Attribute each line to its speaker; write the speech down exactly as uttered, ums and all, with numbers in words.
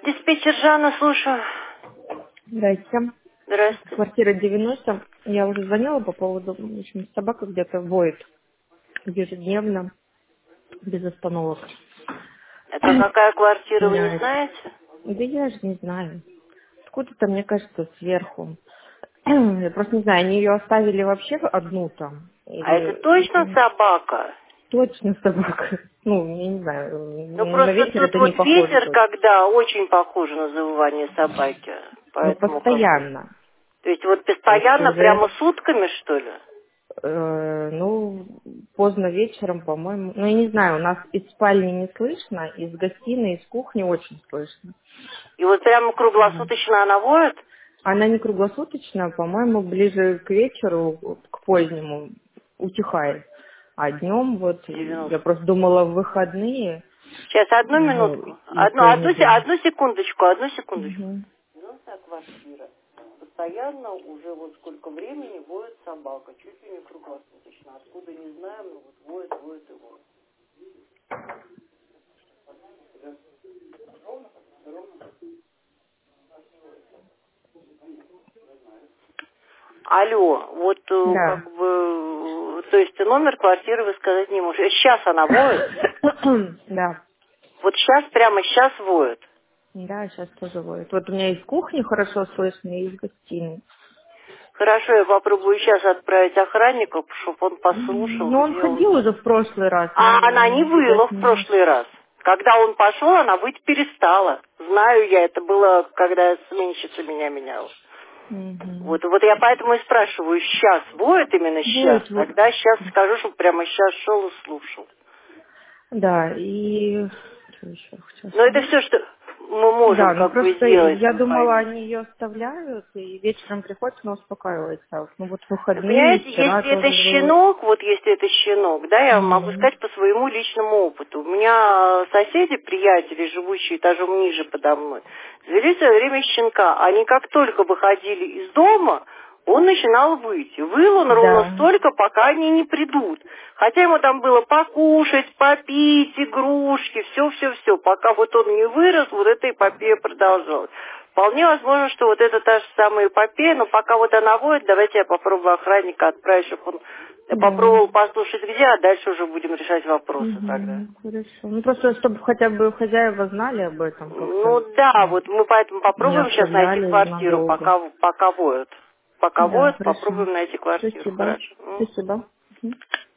Speaker 1: Диспетчер Жанна, слушаю.
Speaker 2: Здрасте.
Speaker 1: Здравствуйте.
Speaker 2: Квартира девяносто. Я уже звонила по поводу, в общем, собака где-то воет ежедневно, без остановок.
Speaker 1: Это какая квартира, вы не
Speaker 2: Меняет.
Speaker 1: знаете?
Speaker 2: Да я же не знаю. Откуда-то, мне кажется, сверху. Я просто не знаю, они ее оставили вообще одну там?
Speaker 1: А это
Speaker 2: Или
Speaker 1: точно
Speaker 2: это
Speaker 1: собака?
Speaker 2: точно собака? Ну, я не знаю.
Speaker 1: Ну,
Speaker 2: Ну, на
Speaker 1: просто
Speaker 2: ветер
Speaker 1: тут
Speaker 2: это не
Speaker 1: вот
Speaker 2: похоже
Speaker 1: ветер,
Speaker 2: точно.
Speaker 1: когда очень похоже на завывание собаки.
Speaker 2: Ну,
Speaker 1: Поэтому как бы...
Speaker 2: постоянно.
Speaker 1: То есть вот
Speaker 2: То есть
Speaker 1: постоянно,
Speaker 2: уже
Speaker 1: прямо сутками, что ли?
Speaker 2: Э, ну, поздно вечером, по-моему. Ну, я не знаю, у нас из спальни не слышно, из гостиной, из кухни очень слышно.
Speaker 1: И вот прямо
Speaker 2: Мгм.
Speaker 1: круглосуточно она воет?
Speaker 2: Она не круглосуточно, по-моему, ближе к вечеру, вот к позднему утихает. А днем вот, я
Speaker 1: девяносто.
Speaker 2: просто думала в выходные,
Speaker 1: Сейчас, одну
Speaker 2: ну,
Speaker 1: минутку. Одну,
Speaker 2: если они
Speaker 1: одну, се-
Speaker 2: будут.
Speaker 1: одну секундочку, одну секундочку.
Speaker 2: Мгм.
Speaker 1: девяностая квартира. Постоянно уже вот сколько времени воет собака. Чуть ли не круглосуточно. Откуда не знаем, но вот воет, воет и воет. Алло, вот э,
Speaker 2: Да.
Speaker 1: как бы, э, то есть номер квартиры вы сказать не можете. Сейчас она воет?
Speaker 2: Да.
Speaker 1: Вот сейчас, прямо сейчас воет.
Speaker 2: Да, сейчас тоже воет. Вот у меня из кухни хорошо слышно, и из гостиной.
Speaker 1: Хорошо, я попробую сейчас отправить охранника, чтобы он послушал,
Speaker 2: Ну, он
Speaker 1: где он.
Speaker 2: ходил уже в прошлый раз,
Speaker 1: А она не
Speaker 2: но,
Speaker 1: выла
Speaker 2: видать,
Speaker 1: в
Speaker 2: не...
Speaker 1: прошлый раз. Когда он пошел, она выть перестала. Знаю я, это было, когда сменщица меня меняла.
Speaker 2: Мгм.
Speaker 1: Вот, вот я поэтому и спрашиваю, сейчас воет именно сейчас?
Speaker 2: Вот, вот.
Speaker 1: Тогда сейчас скажу, чтобы прямо сейчас шел и слушал.
Speaker 2: Да, и... Что еще хотела
Speaker 1: Но это
Speaker 2: сказать?
Speaker 1: все, что мы можем
Speaker 2: Да, ну
Speaker 1: как бы
Speaker 2: просто
Speaker 1: сделать,
Speaker 2: я
Speaker 1: вы
Speaker 2: думала,
Speaker 1: поймите.
Speaker 2: они ее оставляют, и вечером приходят, но успокаивается. Ну вот
Speaker 1: Вы
Speaker 2: выходные,
Speaker 1: понимаете,
Speaker 2: вчера
Speaker 1: если это
Speaker 2: тоже было.
Speaker 1: щенок, вот если это щенок, да, я вам могу
Speaker 2: Мгм.
Speaker 1: сказать по своему личному опыту. У меня соседи, приятели, живущие этажом ниже подо мной, завели в свое время щенка. Они как только выходили из дома, он начинал выть. Выл он ровно
Speaker 2: Да.
Speaker 1: столько, пока они не придут. Хотя ему там было покушать, попить, игрушки, все-все-все. Пока вот он не вырос, вот эта эпопея продолжалась. Вполне возможно, что вот это та же самая эпопея, но пока вот она воет, давайте я попробую охранника отправить, чтобы он
Speaker 2: Да.
Speaker 1: попробовал послушать где, а дальше уже будем решать вопросы тогда.
Speaker 2: Угу. Хорошо. Ну просто, чтобы хотя бы хозяева знали об этом как-то.
Speaker 1: Ну да,
Speaker 2: Ну,
Speaker 1: вот мы поэтому
Speaker 2: не
Speaker 1: попробуем сейчас найти
Speaker 2: оставляли
Speaker 1: квартиру,
Speaker 2: надолго.
Speaker 1: пока, пока воют. Пока
Speaker 2: Да,
Speaker 1: воют,
Speaker 2: хорошо.
Speaker 1: попробуем найти квартиру,
Speaker 2: Спасибо.
Speaker 1: хорошо? М.
Speaker 2: Спасибо. Мгм.